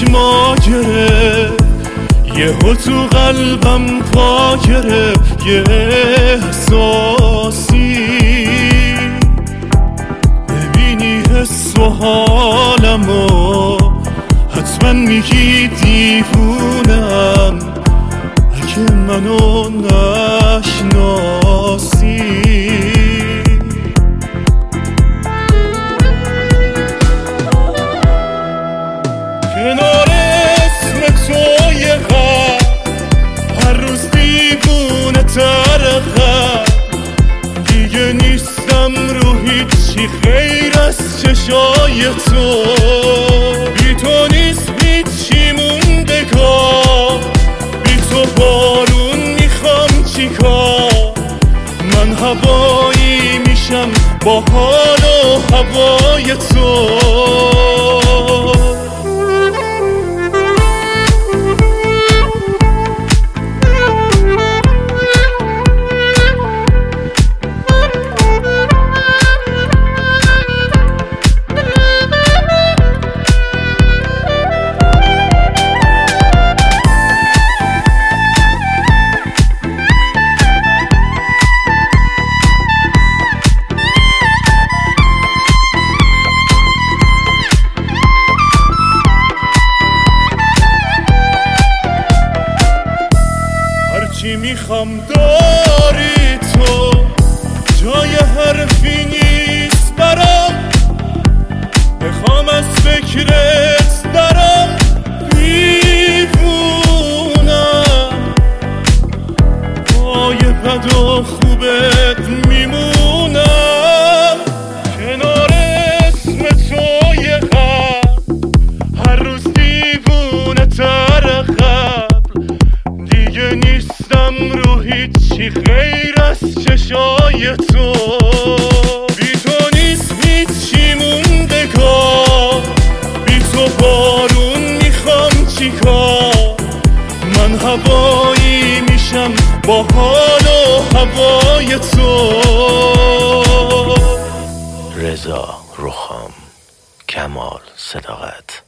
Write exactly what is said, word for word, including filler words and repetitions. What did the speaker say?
چشما گرفت، یهو تو قلبم پا گرفت یه احساسی. ببینی حس و حالمو حتما میگی دیوونم اگه منو نشناسی. کنار اسم توی غم هر روز دیوونه تر غم، دیگه نیستم رو هیچی غیر از چشای تو. بی تو نیست هیچی موندگار، بی تو بارون میخوام چیکار. من هوایی میشم با حال و هوای تو. هرچی میخوام داری تو، جای حرفی نیست برام. بخوام از فکرت درم دیوونم، پای بد و خوبت میمونم. کنار اسم توی غم هر روز دیوونه تر قبل، دیگه نیستم رو هیچی غیر از چشای تو. بی تو نیست هیچی موندگار، بی تو بارون میخوام چیکار. من هوایی میشم با حال و هوای تو. رضا رخام، کمال صداقت.